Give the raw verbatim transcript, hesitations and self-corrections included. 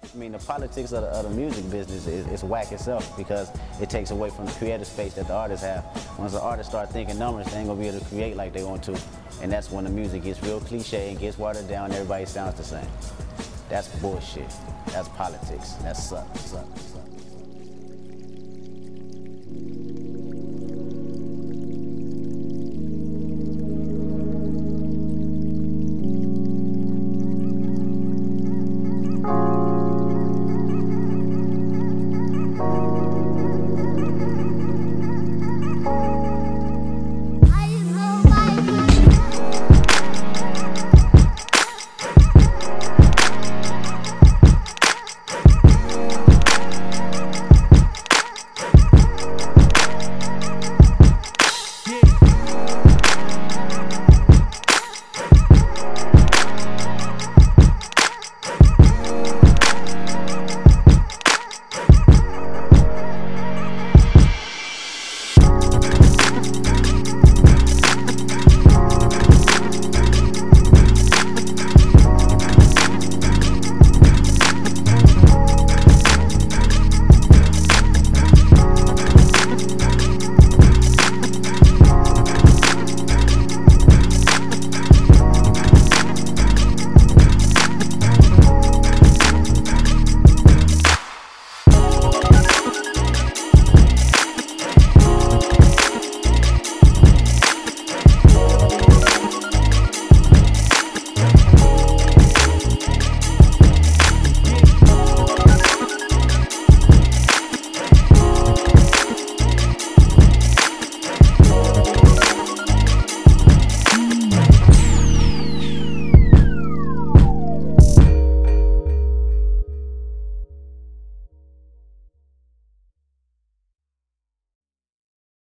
I mean, the politics of the, of the music business is, is whack itself because it takes away from the creative space that the artists have. Once the artists start thinking numbers, they ain't gonna be able to create like they want to. And that's when the music gets real cliche and gets watered down and everybody sounds the same. That's bullshit. That's politics. That sucks. sucks.